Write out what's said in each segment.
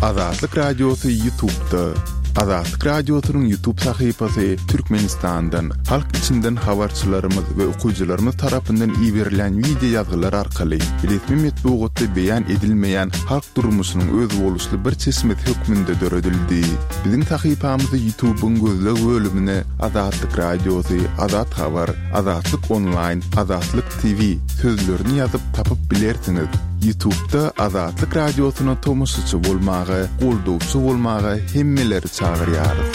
Azatlık Radyosu YouTube'da. Azatlık Radyosu'nun YouTube sayfası Türkmenistan'dan, halk içinden habarçılarımız ve okuyucularımız tarafından iyi verilen video yazılar arkalı resmi metbuatda beyan edilmeyen halk durmuşunun öz oluşlu bir çeşmet hükmünde döredildi. Bizim sayfamızı YouTube'un gözlü bölümüne Azatlık Radyosu, Azat Haber, Azatlık Online, Azatlık TV sözlerini yazıp tapıp bilersiniz. YouTube'da Azatlık Radyosu'na tomusçu bolmağı, qolduvçu bolmağı hemmeleri çağırıyarız.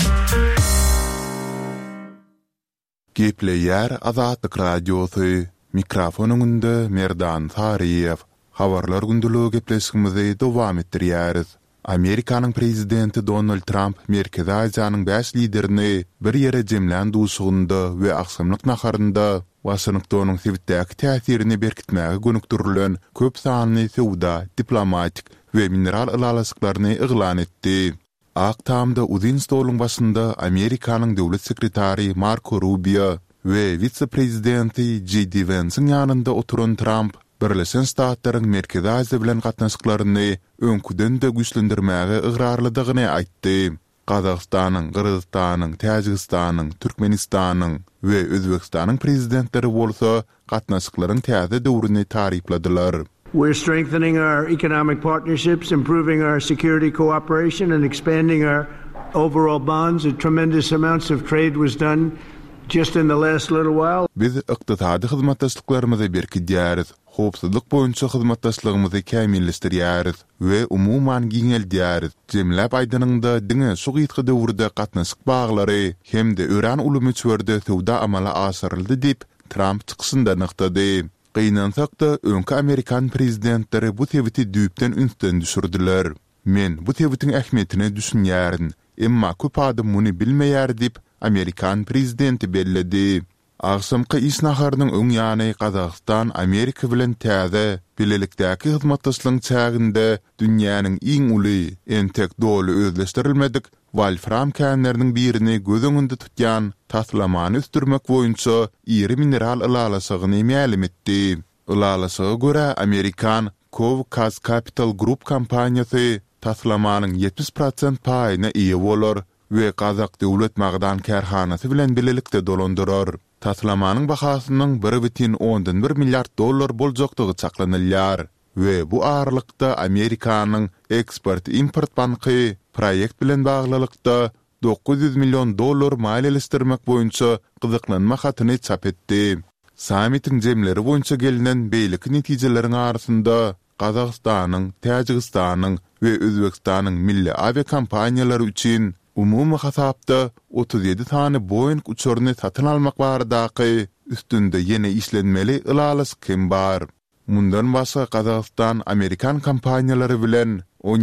Gepleyer Azatlık Radyosu, mikrofonunda Merdan Sariyev, habarlar gündülüğü gepleşimizi devam ettiriyarız. Amerikanın prezidenti Donald Trump, Merkezi Asya'nın 5 liderini bir yere cemlen duşuğunda ve akşamlık naharında Washington'un sivitdäki täsirini berkitmäge gönükdirilen köp sanly sowda, diplomatik we mineral ılalasıklaryny yglan etdi. Aktamda uzun stolun başında Amerikanyň döwlet sekretary Marco Rubio we vice-prezidenti J.D. Vance'ın yanında oturan Trump, Birleşen Ştatlaryň Merkezi Asya bilen gatnaşyklaryny öňküden de güýçlendirmäge ıgrarlydygyny aýtdy. Kazakstanyň, Kyrgyzstanyň, Täjikistanyň, Türkmenistanyň we Özbekistanyň prezidentleri bolsa gatnaşyklaryň täze döwrüni tarypladylar. We're strengthening our economic partnerships, improving our security cooperation and expanding our overall bonds. A tremendous amounts of trade was done just in the last little while. Biz ykdysady hyzmatdaşlyklarymyzy berkidýäris, howpsuzlyk boýunça hyzmatdaşlygymyzy kämilleşdirýäris we umuman giňeldýäris. Jemläp aýdynynda diňe şu gytgy döwürde gatnaşyk baglary hemde ören ulumy çörde sowda amala asyryldy dip Trump çykysynda nyktady. Gynansak-da öňki Amerikan prezidentleri bu tebiti düýpden ünsden düşürdiler. Men bu tebitin ähmiýetini düşünýärin, emma köp adam muny bilmeýär dip Amerikan prezidenti belledi. Agşamky iş naharynyň öň ýany Kazakystan Amerika bilen täze bilelikdäki hyzmatdaşlygyň çäginde dünýäniň iň uly, entek doly özleşdirilmedik wolfram känleriniň birini göz öňünde tutýan taslamany üstürmek boýunça iri mineral ılalasygyny ma'lum etdi. Ilalasyga görä Amerikan Covcas Capital Group kompaniýasy taslamanyň 70% paýyna ýa bolar we Kazak döwlet magdan kärhanasy bilen bilelikde dolandyrar. Taslamanyň bahasynyň 1,1 milliard dollar boljakdygy çaklanylýar we bu aralykda Amerikanyň Export-Import banky proýekt bilen baglylykda 900 milyon dollar maliýeleşdirmek boýunça gyzyklanma hatyny çap etdi. Samitiň jemleri boýunça gelinen beýlik netijeleriň arasynda Kazakstanyň, Täjikistanyň we Özbekistanyň milli aviakompaniýalary üçin umumy hasapda 37 tane Boeing uçuryny satyn almak baradaky üstünde ýene işlenmeli ılalasy kim bar. Mundan başga Kazakystan Amerikan kompaniýalary bilen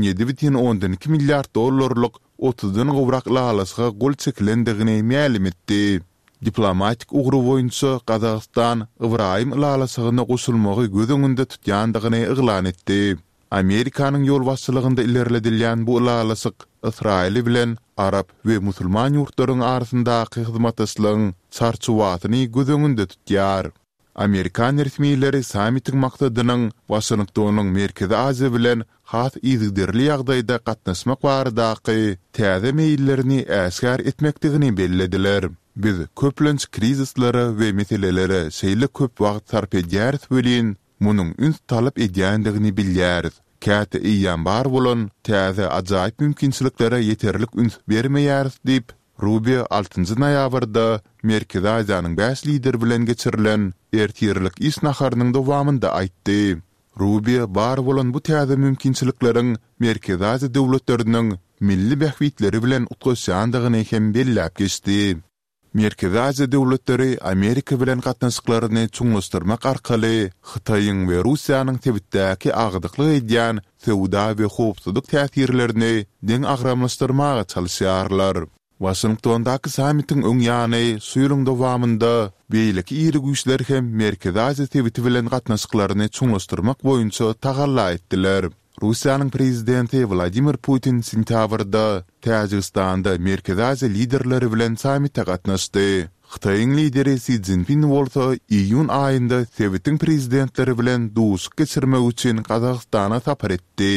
17,2 milliard dollarlyk 30-dan gowrak ılalasy gol çekilendigini ma'lum etdi. Diplomatik ugru boýunça Kazakystan Ibrahim ılalasygyna goşulmagy göz öňünde tutýandygyny yglan etdi. Amerikanyň ýol başçylygynda ilerledilýän bu ılalasyk Israil bilen Arap we musulman ýurtlaryň arasyndaky hyzmatdaşlygyň çarçuwatyny göz öňünde tutýar. Amerikan resmiýetleri samitiň maksadynyň Washingtonyň Merkezi Asya bilen has izdirli ýagdaýda gatnaşmak baradaky täze meýillerini äskär etmekdigini bellediler. Biz köplenç krizislere we meselelere şeýle köp wagt sarp edýäris welin munyň üns talap edýändigini bilýäris. Käte iýan bar bolan täze ajaýyp mümkinçiliklere ýeterlik üns bermeýäris diýip Rubio 6 noýabrda Merkezi Asyanyň 5 lider bilen geçirilen ertirlik iş naharynyň dowamynda aýtdy. Rubio bar bolan bu täze mümkinçilikleriň Merkezi Asya döwletleriniň milli bähwitleri bilen utgaşandygyny hem belläp geçdi. Merkezi Asya döwletleri Amerika bilen gatnaşyklaryny çuňlaşdyrmak arkaly Hytaýyň we Russiýanyň tebitdäki agdykly edýän sowda we howpsuzlyk täsirlerini deň agramlaşdyrmaga çalyşýarlar. Washingtondaky samitiň öň ýany suýulyň dowamynda beýlik iri güýçler hem Merkezi Asya tebiti bilen gatnaşyklaryny çuňlaşdyrmak boýunça tagalla etdiler. Russiýanyň prezidenti Vladimir Putin sentýabrda Täjikistanda Merkezi Asya liderleri bilen samitde gatnaşdy. Hytaýyň lideri Xi Jinping bolsa iýun aýynda Sowetiň prezidentleri bilen duşuk geçirmek üçin Kazakstana sapar etdi.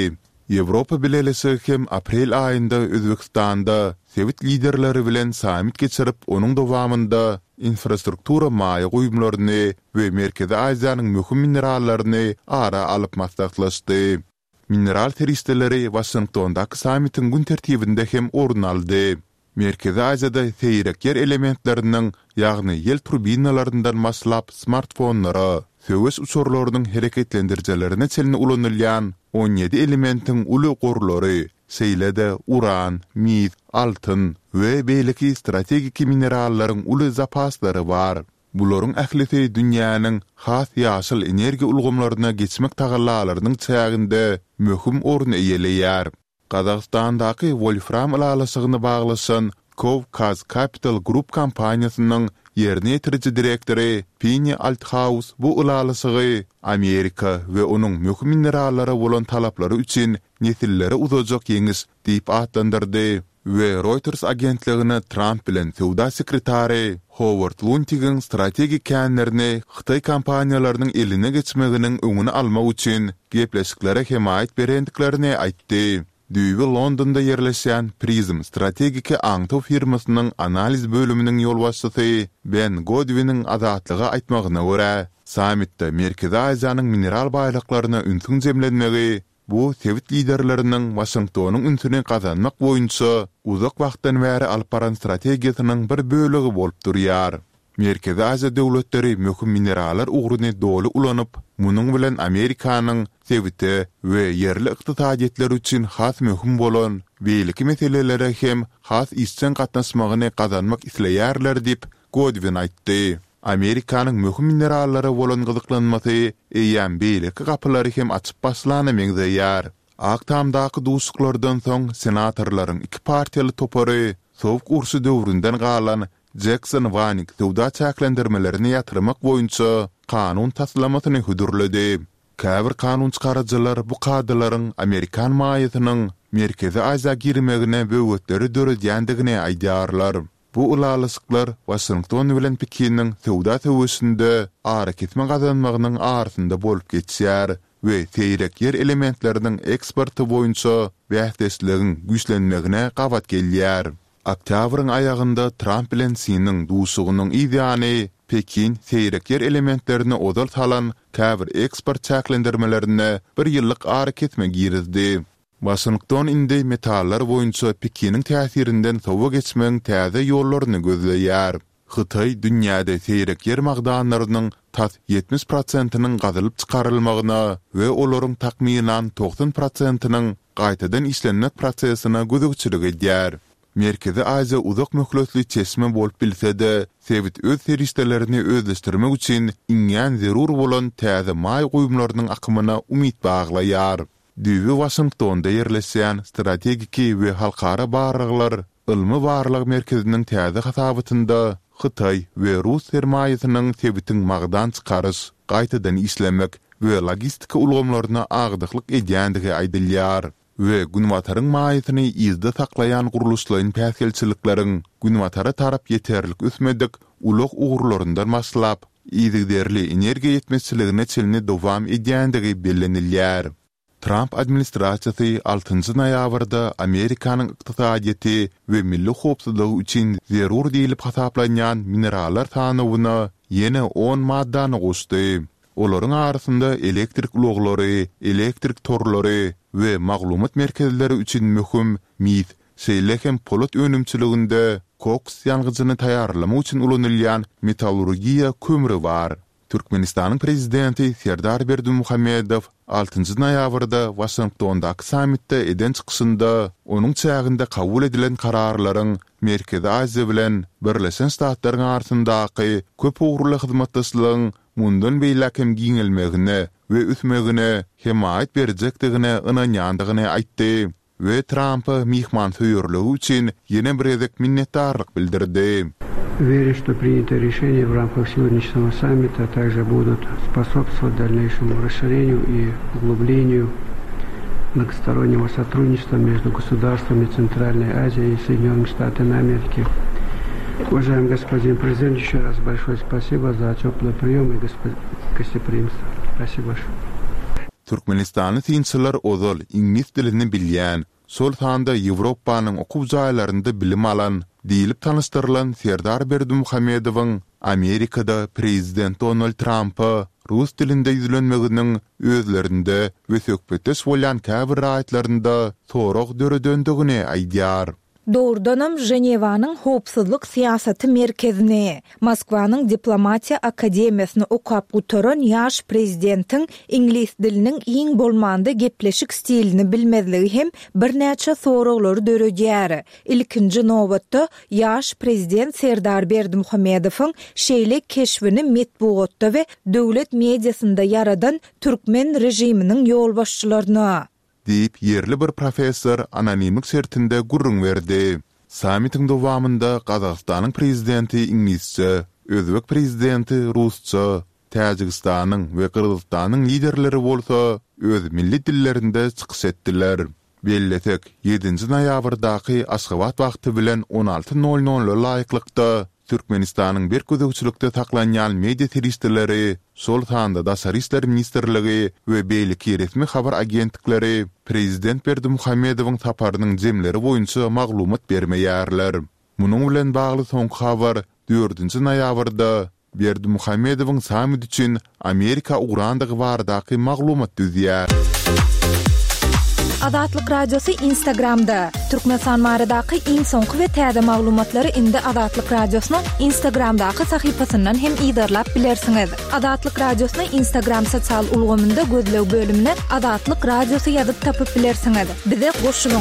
Evropa bilelesi hem aprel ayında Özbekistan'da Sowet liderleri bilen samit geçirip onun dowamında infrastruktura maya goýumlaryny we Merkezi Aziýanyň möhüm minerallaryny ara alyp maslahatlaşdy. Mineral teristleri Washington'daky samitin gün tertibinde hem orun aldy. Merkezi Aziýada seýrek yer elementleriniň, ýagny ýel turbinalaryndan maslap smartfonlara, söwes uçurlarynyň hereketlendirjelerini çelini ulanylýan 17 elementin uly gorlary, seýlede uran, mis, altyn we beýleki strategik minerallaryň uly zapaslary bar. Bularyň ählisi dünýäniň has ýaşyl energiýa ulgamlaryna geçmek tagallalarynyň çäginde möhüm orun eýeleýär. Kazakstan'daki Wolfram alalysygyny baglaşan Kavkaz Capital Group kampaniýasynyň ýerine ýetiriji direktori Pini Althaus bu alalysygy Amerika we onuň möhüm minerallara bolan talaplary üçin nesillere uzajak ýeňis diýip atlandyrdy we Reuters agentligine Trump bilen Sowda sekretary Howard Lutnick'in strategik känlerini Xitay kampaniýalarynyň eline geçmeginiň öňüni almak üçin gepleşiklere hemaýet berendiklerini aýtdy. Düýbi Londonda yerleşen Prism strategiki aňtaw firmasynyň analiz bölüminiň ýolbaşçysy Ben Godwin'in azatlygy aýtmagyna görä, samitde Merkezi Aziýanyň mineral baýlyklaryna ünsün jemlenmegi bu Sowet liderleriniň Washingtonyň ünsüni kazanmak boýunça uzak wagtdan bäri alyp baran strategiýasynyň bir bölegi bolup durýar. Merkezi Aziýa döwletleri möhüm mineraller uğruny doly ulanyp, munyň bilen Amerikanyň Sowet'e we yerli ykdysadyetler üçin has möhüm bolan beýleki meselelere hem has isçen gatnaşmagyny kazanmak isleýärler diýip Godwin aýtdy. Amerikanyň möhüm minerallara bolan gyzyklanmasy eýän beýleki gapylary hem açyp başlany meňzeýär. Aktamdaky duşuklardan soň senatorlaryň iki partiýaly topary sowuk ursy döwründen galan Jackson Vanik Sowda çäklendirmelerini ýatyrmak boýunça kanun taslamasyny hudurlady. Käbir kanun çykarjylar bu kadylaryň Amerikan maýatynyň Merkezi Aziýa girmegine böwetleri döredýändigine aýdýarlar. Bu ulalysyklar Washington bilen Pekiniň Sowda töwesinde ara ketme gazanmagynyň arasynda bolup geçýär we seýrek yer elementleriniň eksporty boýunça bähdesligiň güýçlenmegine gawat gelýär. Oktýabryň aýagynda Trump bilen Çiniň duşugynyň ideýany Pekin seýrek yer elementlerini odal salan käbir eksport çäklendirmelerini bir ýyllyk ara ketme girizdi. Washington indi metallar boýunça Pekiniň täsirinden sowa geçmeň täze ýollaryny gözleýär. Xitay dünýäde seýrek yer magdanlarynyň tas 70%-nyň gazylyp çykarylmagyna we olaryň takminan 90%-nyň gaýtadan işlenmek prosesine gözükçilik edýär. Merkezi Aziýa uzak möhletli çeşme bolup bilse-de, Sowet öz serişdelerini özleşdirmek üçin iňňän zerur bolan täze maý goýumlarynyň akymyna umyt baglaýar. Düýbi Washingtonda yerleşen strategiki we halkara barlyklar ilmi barlyk merkeziniň täze hasabatynda Xitay we Rus sermaýasynyň Sowetiň magdan çykaryş, gaýtadan işlemek we logistika ulgamlaryna agdyklyk edýändigi aýdylýar. Ve günwataryň maýatyny izde saklayan guruluşlaryň päsgelçilikleriň günwatara tarap yeterlik ösmedik uluk uğurlaryndan maslap, izigderli energiýa ýetmezçiligine çelini dowam edýändigi bellenilýär. Trump administrasiýasy 6-njy noýabrda Amerikanyň ykdysadyety we milli howpsuzlygy üçin zerur diýilip hasaplanýan minerallar sanawyna ýene 10 maddany goşdy. Olaryň arasynda elektrik uloglary, elektrik torlary we maglumat merkezleri üçin möhüm mis, seýlehem polat önümçiliginde koks ýalgyjyny taýýarlamak üçin ulanylýan metallurgiýa kömüri bar. Türkmenistanyň prezidenti Serdar Berdimuhammedow 6-njy noýabrda Washingtondaky samitde eden çykyşynda onuň çäginde kabul edilen kararlaryň Merkezi Aziýa bilen Birleşen Ştatlaryň arasyndaky köp uğurly hyzmatdaşlygyň mundan beýlekem giňelmegine we üsmegine hemaýet berjekdigine ynanýandygyny aýtdy we Trump'a mihmansuýurlygy üçin ýene bir edek minnetdarlyk bildirdi. Верю, что принятые решения в рамках сегодняшнего саммита также будут способствовать дальнейшему расширению и углублению многостороннего сотрудничества между государствами Центральной Азии и Соединенными Штатами Америки. Уважаемый господин президент, еще раз большое спасибо за теплый прием и гостеприимство. Спасибо большое. Türkmenistanly tinçiler ozal ingilis dilini bilýän, sol tanda Ýewropanyň okuw jaýlarynda bilim alan, diýilip tanışdyrylan Serdar Berdimuhammedowyň Amerikada prezident Donald Trump'a rus dilinde ýüzlenmeginiň özlerinde we söhbetes bolýan käbir raýatlarynda soraq döredöndigini aýdýar. Doğrudanam Jenevanyň howpsuzlyk siýasaty merkezine, Moskwanyň diplomatiýa akademiýasyny okap gutaran ýaş prezidentiň ingilis diliniň iň bolmanda gepleşik stilini bilmezligi hem birnäçe soraglary döredýär. Ilkinji nowbatda ýaş prezident Serdar Berdimuhammedowyň şeýle keşfini metbuatda we döwlet mediasynda yaradan türkmen rejiminiň ýolbaşçylaryna diýip yerli bir professor anonimlik sertinde gurrun berdi. Samitiň dowamında Gazagstanyň prezidenti ingilisçe, Özbek prezidenti rusça, Täjikistanyň we Kyrgyzstanyň liderleri bolsa öz milli dillerinde çykyş etdiler. Belletek 7 noýabrdaky Aşgabat wagty bilen 16:00 laýyklykda Türkmenistanyň bir gözegçilikde taklanýan media teristleri, sol tanda Daşary işler ministerligi we beýleki resmi habar agentlikleri prezident Berdimuhammedowyň taparynyň jemleri boýunça maglumat bermeýärler. Munyň bilen bagly soňky habar 4 noýabrda Berdimuhammedowyň samit üçin Amerika urandygy bardaky maglumat düzýär. Adatlyk radiosu Instagramda. Türkmenistan baradaky iň soňky we täze maglumatlary indi Adatlyk radiosynyň Instagramdaky sahypasyndan hem ýydarlap bilersiňiz. Adatlyk radiosyny Instagram sosial ulgamynda gözlew bölümine Adatlyk radiosu ýazyp tapyp bilersiňiz. Bize goşulyň.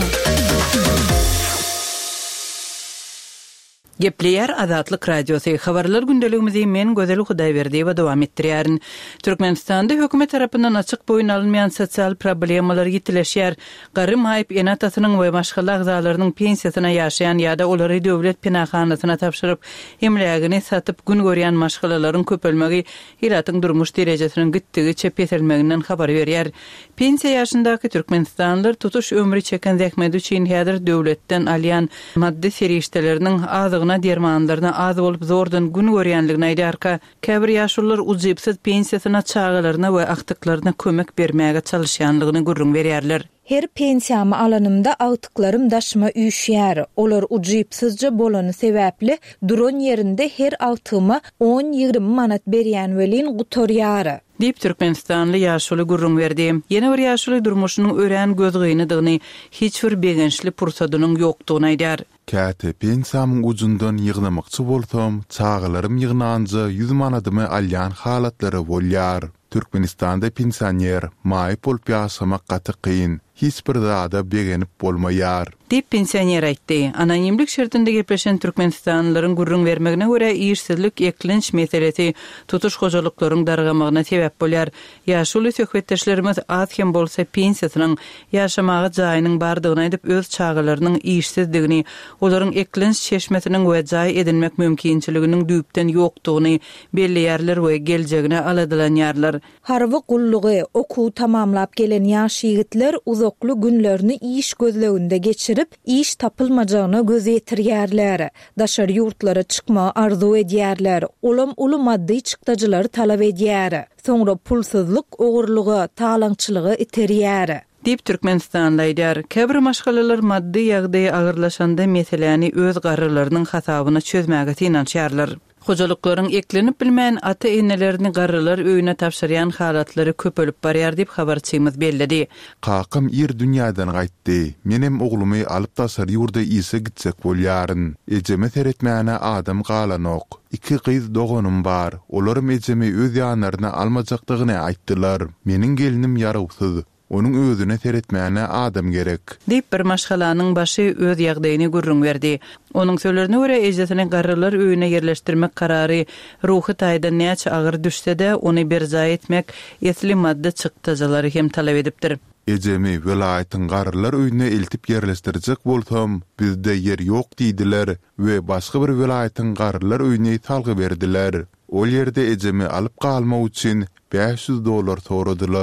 Gepleýär Adatlyk radiosu habarlar gündeligimizi men Gözel Hudaýberdi we dowam etdirýärin. Türkmenistanda hökümet tarapyndan açyk boýun alynmaýan sosial problemalar ýitileşýär. Gary maýyp enatasynyň we başga agzalarynyň pensiýasyna ýaşaýan ýa-da olary döwlet pinahanasyna tapşyryp, emlegini satyp gün görýän maşgalalaryň köpelmegi ýylatyň durmuş derejesiniň gitdigi çepetelmeginden habar berýär. Pensiýa ýaşyndaky türkmenistanlylar tutuş ömrü çeken zähmeti üçin häzir döwletden alýan maddi serişdeleriniň azygyna dermanlaryna az bolup zordan gün görýänligini aýdarka, käbir ýaşullar uzypsyz pensiýasyna çağalaryna we aktyklaryna kömek bermäge çalışýanlygyny gurrun berýärler. Her pensiýamy alanymda agtyklarym daşyma üýşýär. Olar ujypsyzja bolany sebäpli duran ýerinde her agtyma 10-20 manat berýän welin gutorýar. Diýip Türkmenistanly ýaşuly gurrun berdi. Ýene bir ýaşuly durmuşynyň ören gözgynydygyny, hiç bir begençli pursadynyň ýokdugyny aýdar. Käte pensiýamyň ujundan ýygnamakçy bolsam, çağalarym ýygnanjy 100 manatymy alýan halatlary bolýar. Türkmenistanda pensioner maýyp bolup ýaşamak gaty kyn, hiç bir zada begenip bolmaýar. Diýip pensioner aýtdy. Anonimlik şertinde gepleşen türkmenistanlylaryň gurrun bermegine görä işsizlik eklenç meselesi tutuş hojalyklaryň dargamagyna sebäp bolýar. Ýaşuly söhbetdeşlerimiz az hem bolsa pensiýasynyň ýaşamagy jaýynyň bardygyny aýdyp öz çağalarynyň işsizdigini, olaryň eklenç çeşmesiniň we jaý edinmek mümkinçiliginiň düýpden ýokdugyny belleýärler we geljegine aladylanýarlar. Harwy gullugy okuw tamamlap gelen ýaş ýigitler uzakly günlerini iş gözleginde geçirip iş tapylmajagyna göz ýetirýärler. Daşary ýurtlara çykma arzu edýärler. Olam uly maddi çykdajylary talap edýär. Soňra pulsuzlyk, ogurlygy, talaňçylygy iterýär. Diýip Türkmenistanly aýdýar. Käbir maşgalalar maddi ýagdaý agyrlaşanda meseleni öz garrylarynyň hasabyna çözmäge tinançýarlar. Hojalyklaryň eklenip bilmän ata-enelerini garrylar öýüne tapşyrýan halatlary köpelip barýar diýip habarçymyz belledi. Kakym ir dünýäden gaýtdy. Menem oglumy alyp Daşary ýurda ise gitsek bolýaryn. Ejeme teretmäne adam galanok. 2 gyz doganym bar. Olarym ejemi öz ýanlaryna almajakdygyny aýtdylar. Meniň gelinim ýaragsyz. Onun özüne teretmäne adam gerek. Diýip bir maşgalanyň başy öz ýagdaýyny gurrun berdi. Onun sözlerine görä ejesini garrylar öýüne yerleşdirmek karary ruhy taýdan näçe agyr düşse-de onu berja etmek esli madde çykdajylary hem talap edipdir. Ejemi welaýatyň garrylar öýüne eltip yerleşdirjek bolsam, bizde yer ýok diýdiler we başga bir welaýatyň garrylar öýüne talgy berdiler. Ol ýerde ejemi alyp galmak üçin $500 soradylar.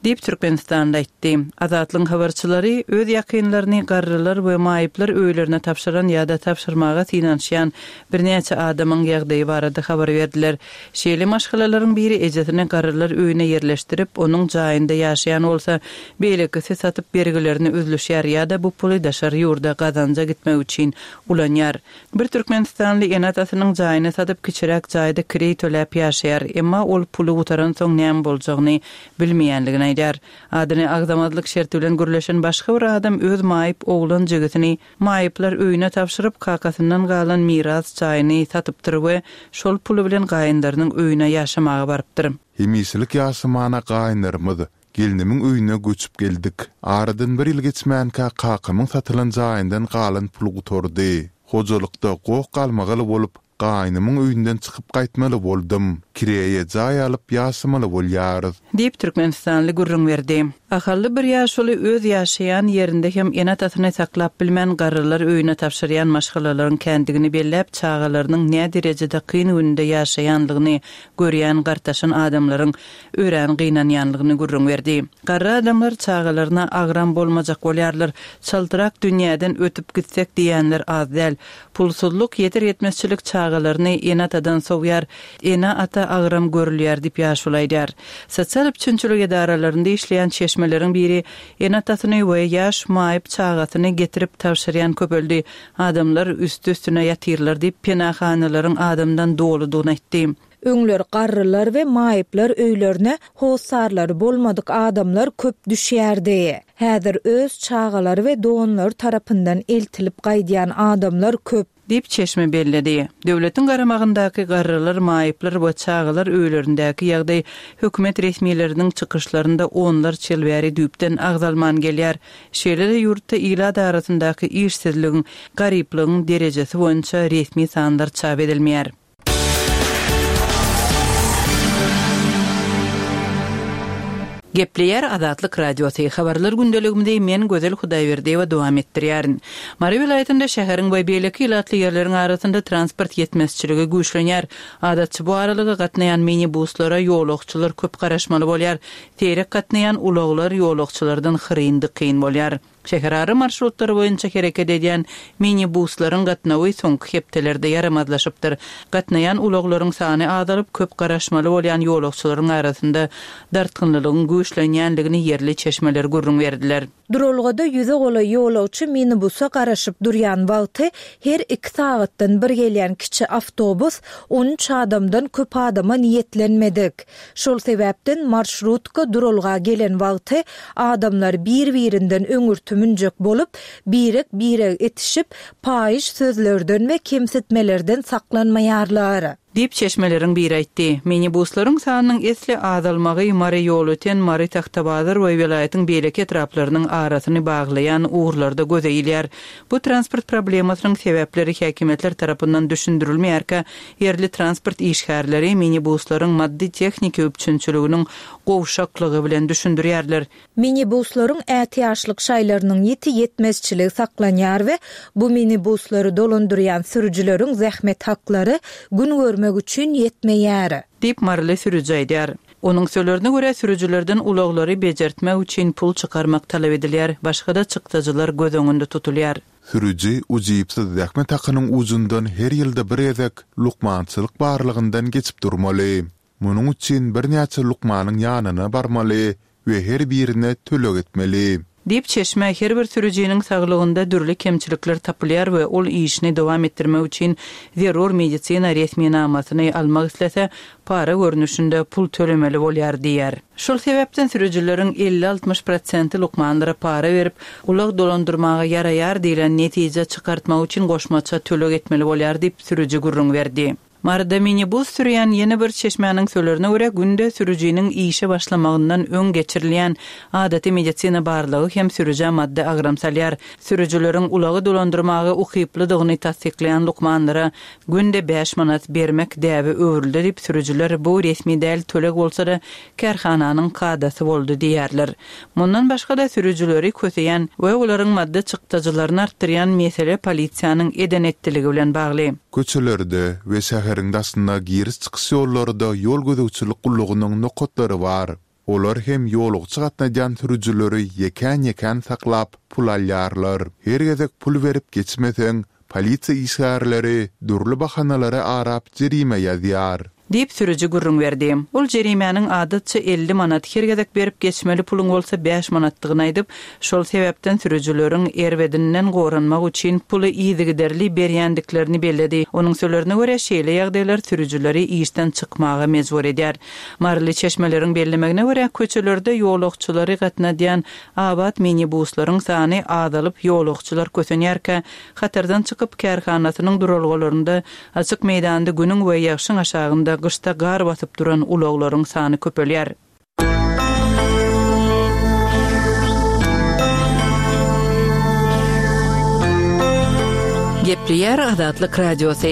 Dip Türkmenistan'da aytdy. Azatlyň habarçylary öz ýakynlaryny garrylar we maýyplar öýlerine tapşyran ýa-da tapşyrmaga tinanşýan birnäçe adamyň ýagdaýy barada habar berdiler. Şeýle maşgalalaryň biri ejetini garrylar öýüne yerleşdirip, onuň jaýynda ýaşaýan bolsa, beýleki satyp bergilerini özleşýär ýa-da bu puly daşar ýurda gazanja gitmek üçin ulanýar. Bir Türkmenistanly enatasynyň jaýyny satyp kiçirek jaýda kredit töläp ýaşaýar, emma ol puly gutaran soň näme boljagyny bilmeýänligini aýdar. Adyny agzamazlyk şerti bilen gürleşen başga bir adam öz maýyp oglan jigitini maýyplar öýüne tapşyryp kakasyndan galan miras jaýyny satypdyr we şol puly bilen gaýynlarynyň öýüne ýaşamaga barypdyr. Hemislik ýaşamana gaýynlarymyz gelinimin öýüne göçüp geldik. Aradan bir ýyl geçmän kakamyň satylan jaýyndan galan pul gutordy. Hojalykda gok galmagaly bolup gaýnymyň öýünden çykyp gaýtmaly boldum. Kireýe jaý alyp ýaşamaly bolýar. Diýip Türkmenistanly gurrun berdi. Ahally bir ýaşaly öz ýaşaýan ýerinde hem enatasyny saklap bilmän garrylar öýüne tapşyrýan maşgalalaryň kendigini belläp çağalarynyň näme derejede kyn günde ýaşaýanlygyny görýän gartaşan adamlaryň öýrän gynanýanlygyny gurrun berdi. Garry adamlar çağalaryna agram bolmajak bolýarlar. Çaldyrak dünýäden ötüp gitsek diýenler az däl. Pulsuzluk ýeter ýetmezçilik çağalaryny enatadan sowýar, ena ata agram görülýär diýip ýaşulaýdar. Sosial üçinçilik edaralarynda işleýän çeşmeleriň biri enatasyny we ýaş maýyp çağatyny getirip tapşyrýan köpeldi. Adamlar üst-üstüne ýatyrlar diýip penahanalaryň adamdan doludygyny aýtdy. Öňler garrylar we maýyplar öýlerine hosarlar bolmadyk adamlar köp düşýärdi. Häzir öz çağalary we doganlar tarapyndan eltilip gaýdýan adamlar köp diýip çeşme belledi. Döwletiň garamagyndaky garrylar, maýyplar we çağalar öýlerindäki ýagdaý hökümet resmiýetleriniň çykyşlarynda onlar çelbäri düýpden agzalman gelýär. Şeýle ýurtda ýyla arasyndaky işsizligiň, garyplygyň derejesi boýunça resmi sanlar çap edilmeýär. Gepleyer Azatlyk Radiosu habarlar gündeligimde men Gözel Hudaýberdiýewa dowam etdirýärin. Mary vilayatyny şäheriň we beýleki ýylatly ýerleriň arasynda transport ýetmezçiligi güýçlenýär. Adatçy bu aralyga gatnaýan minibuslara ýolagçylar köp garaşmaly bolýar. Terek gatnaýan ulaglar ýolagçylardan hyryndy kyn bolýar. Şäherary marşrutlary boýunça hereket edýän minibuslaryň gatnawy soňky hepdelerde ýaramazlaşypdyr. Gatnaýan ulaklaryň sany azalyp köp garaşmaly bolýan ýolagçylaryň arasynda dartgynlygyň güýçlenýänligini ýerli çeşmeler gurrun berdiler. Durolgada ýüze gola ýolagçy minibusa garaşyp durýan wagty her 2 saatdan bir gelýän kiçi awtobus 13 adamdan köp adama niýetlenmedik. Şol sebäpden marşrutka Durolga gelen wagty adamlar bir-birinden öňürtümünjek bolup bire etişip paýyş sözlerden we kemsitmelerden saklanmaýarlar. Diýip çeşmeleriň biri aýtdy. Minibuslaryň sanynyň esli azalmagy Mary ýol öten Mary Taxtabazyr we vilayatyň beýleki etraplarynyň arasyny baglayan uğurlarda gözeýilýär. Bu transport problemasynyň sebäpleri häkimetler tarapyndan düşündirilmeýärkä, yerli transport işgärleri minibuslaryň maddi texnik üçinçiliginiň gowşaklygy bilen düşündirýärler. Minibuslaryň ätiýaşlyk şaýlarynyň ýetmezçiligi saklanýar we bu minibuslary dolandyrýan sürüjileriň zähmet haklary gün görmek üçin ýetmeýär. Diýip Marly sürüji aýdýar. Onun sözlerine göre sürücülerden ulaglary bejertmek üçin pul çıkarmak talep edilýär. Başga da çykdyjylar göz öňünde tutulýar. Sürüji ujypsyz zähmet hakynyň uzundan her ýylda bir ezek lukmançylyk barlygyndan geçip durmaly. Munyň üçin bir näçe lukmanyň ýanyna barmaly we her birine tölek etmeli. Diýip çeşme her bir sürüjiniň saglygynda dürli kemçilikler tapylýar we ol işini dowam etdirmek üçin zerur medisina resmiýetnamasyny almak islese para görnüşinde pul tölemeli bolýar diýär. Şol sebäpden sürüjileriň 50-60% lukmanlara para berip ulag dolandyrmaga ýaraýar diýilen netije çykartmak üçin goşmaça tölek etmeli bolýar diýip sürüji gurrun berdi. Marda minibus sürýän ýene bir çeşmäniň söýlerine görä günde sürüjiniň işe başlamagyndan öň geçirilýän adaty medisina barlygy hem sürüje madde agram salýar. Sürüjileriň ulagy dolandyrmagy ukyplydygyny tasdikleýän lukmanlara günde 5 manat bermek däbi öwrüldi diýip sürüjiler bu resmi däl tölek bolsa-da karhananyň kadasy boldy diýerler. Mundan başga da sürüjileri köseýän we olaryň madde çykdyjylaryny artdyrýan mesele polisiýanyň eden etdiligi bilen bagly. Köçelerde we şäheriň daşynda giris çykyş ýollarynda ýol gözegçilik gullugynyň nokatlary bar. Olar hem ýolugçy gatnajan sürüjüleri ýeken saklap pul alýarlar. Her gezek pul berip geçmeseň, polisiýa işgärleri durly bahanalara arap jerime ýazýar. Dip sürücü gurrun verdim. Ol jerimäniň adatça 50 manat hergedek berip geçmeli pulun bolsa 5 manatdygyny aýdyp, şol sebäpden sürüjüleriň erwedinden goranmak üçin puly ýygyderli berýändiklerini belledi. Onuň sözlerine görä şeýle ýagdaýlar sürüjüleri işden çykmaga mejbur edýär. Marly çeşmeleriň bellemegine görä köçelerde ýolagçylary gatnaşan abat minibuslaryň sany azalyp ýolagçylar kösenýärkä, hatardan çykyp kärhanasynyň duralgalarynda açyk meýdanda günüň we ýagşyň aşagynda gışta gar basyp duran ulaglaryň sany köpelýär. Gepliyar Adatlyk Radiosu.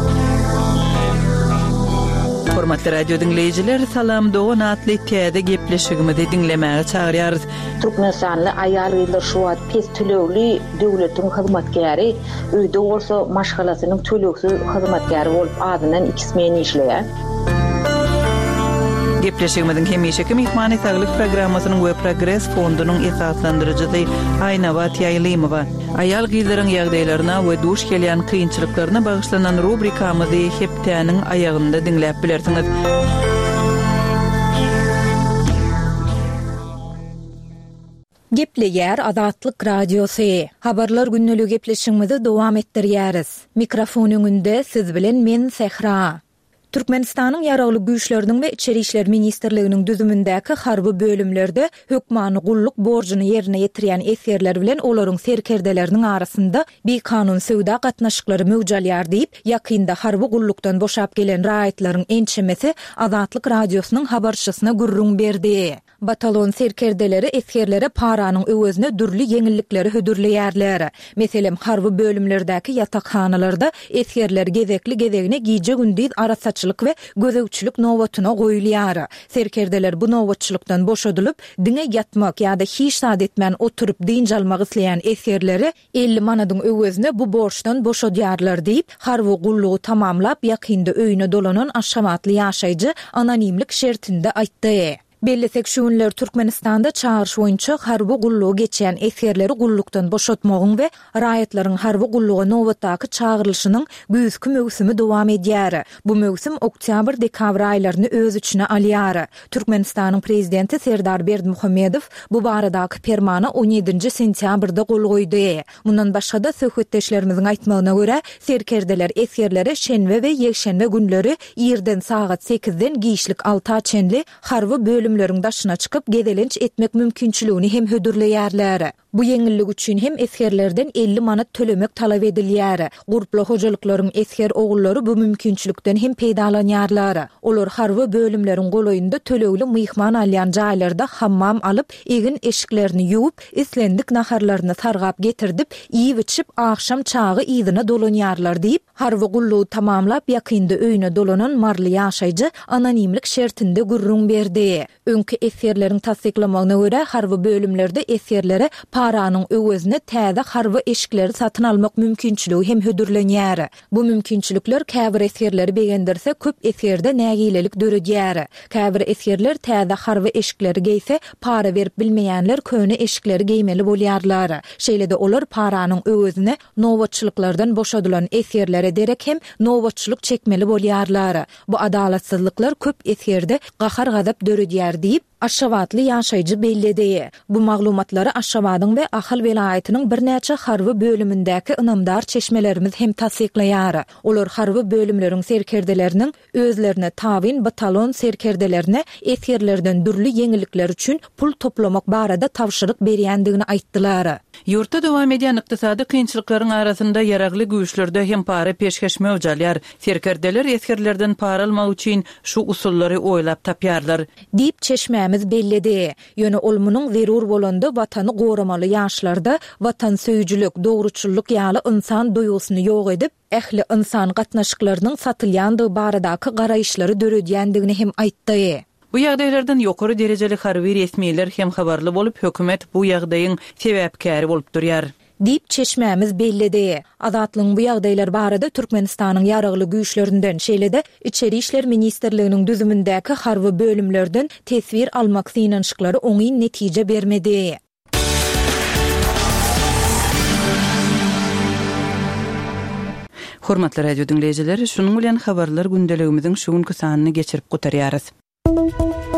Hormatly radio dinleyijiler, salam dogan atly täze gepleşigimizi dinlemäge çagyrýarys. Türkmenistanly aýal gyzlar şu wagt pes tölegli döwletiň hyzmatkäri, öýde bolsa maşgalasynyň töleksiz hyzmatkäri bolup adynan 2 men işleýär. Gepleşigimiziň hemişeki mehmany saglyk programmasynyň we Progress fondunyň esaslandyrjysy Aýnawat Ýaýlymowa. Aýal gyzlaryň ýagdaýlaryna we duş gelýän kynçylyklaryna bagyşlanan rubrikamyzy heptäniň aýagynda dinläp bilersiňiz. Gepleýär Adatlyk Radiosu. Habarlar günneligi gepleşigimizi dowam etdirýäris. Mikrofon öňünde siz bilen men Sehra. Türkmenistanyň ýaragly güýçleriniň we içeri işler ministrliginiň düzümindäki harby bölümlerde hökmany gulluk borjyny ýerine ýetirýän eserler bilen olaryň serkerdeleriniň arasynda bir kanun söwda gatnaşyklary möwjalýar diýip, ýakynda harby gullukdan boşap gelen raýatlaryň ençemesi Adatlyk Radiosynyň habarçysyna gurrun berdi. Batalon serkerdeleri eskerlere paranyň öwezine dürli ýeňillikleri hödürleýärler. Meselem harby bölümlerdäki ýatakhanalarda eskerler gezekli-gezegine giýje gündüz arasaçylyk we gözegçilik nowatyna goýulýar. Serkerdeler bu nowatçylykdan boşadylyp, diňe ýatmak ýa-da hiç sad etmän oturup diňje almak isleýän eskerleri 50 manadyň öwezine bu borçdan boşadýarlar diýip, harby gullugy tamamlap ýakynda öýüne dolanan aşgamatly ýaşaýjy anonimlik şertinde aýtdy. Bellesek şu günler Türkmenistanda çağırış boýunça harby gullugy geçýän eskerleri gullukdan boşatmagyň we raýatlaryň harby gulluga nowatdaky çağırylşynyň güýzki mögsümi dowam edýär. Bu mögsüm oktyabr-dekabr aýlaryny öz içine alýar. Türkmenistanyň prezidenti Serdar Berdimuhammedow bu baradaky fermana 17 sentýabrda gol goýdy. Mundan başga da söhbetdeşlerimiziň aýtmagyna görä, serkerdeler eskerlere şenbe we ýekşenbe günleri ýerden sagat 8-den giýişlik 6 çenli harby bölümleriň daşyna çykyp gedelenç etmek mümkinçiligini hem hödürleýärler. Bu ýeňillik üçin hem eskerlerden 50 manat tölemek talap edilýär. Gurpla hojalyklaryň esker ogullary bu mümkinçilikden hem peýdalanýarlar. Olar harby bölümleriň goloýunda tölegli myhman alýan jaýlarda hammam alyp, egin eşiklerini ýuwup, islendik naharlaryny sargap getirdip, iýip içip akşam çağı ýygyna dolanýarlar diýip, harby gullugy tamamlap ýakynda öýüne dolanan marly ýaşaýjy anonimlik şertinde gurrun berdi. Öňkü eskerleriň tasdiklamagyna görä, harby bölümlerde eskerlere paranyň öwezine täze harby eşikleri satyn almak mümkinçiligi hem hödürlenýär. Bu mümkinçilikler käbir eskerleri begendirse köp eskerde nägilelik döredýär. Käbir eskerler täze harby eşikleri geýse, para berip bilmeýänler köne eşikleri geýmeli bolýarlar. Şeýle-de olar paranyň öwezine nowatçylyklardan boşadylan eskerlere derek hem nowatçylyk çekmeli bolýarlar. Bu adalatsyzlyklar köp eskerde gahar gazap döredýär diýip Aşgabatly ýaşaýjy belledi. Bu maglumatlary Aşgabatyň we Ahal welaýatynyň birnäçe harby bölümindäki ynamdar çeşmelerimiz hem tasdiklaýar. Olar harby bölümleriň serkerdeleriniň özlerine tawin batalon serkerdelerine eskerlerden dürli ýeňillikler üçin pul toplamak barada tawşyryk berýändigini aýtdylar. Ýurtda dowam edýän ykdysady kynçylyklaryň arasynda ýaragly güýçlerde hem para peşkeş möwjalýar. Serkerdeler eskerlerden para almak üçin şu usullary oýlap tapýarlar. Diýip çeşme belledi. Ýöne olmunyň zerur bolanda watany goramaly ýaşlarda watan söýüjülük, dogruçylyk ýaly insan duýgusyny ýok edip, ähli insan gatnaşyklarynyň satylýandygy baradaky garaýşlary döredýändigini hem aýtdy. Bu ýagdaýlardan ýokary derejeli harby resmiýetler hem habarly bolup, hökümet bu ýagdaýyň sebäpkäri bolup durýar. Dip çeşmämiz bellidi. Azatlygyň bu ýagdaýlar barada Türkmenistanyň ýaragly güýçlerinden şeýlede İçeri işler ministrliginiň düzümindäki harby bölümlerden tesbir almak synanşyklary oňy netije bermedi. Hormatly radio dinleýijileri, şunuň bilen habarlar gündeligimiziň şu günkü sanyny geçirip gutarýarys.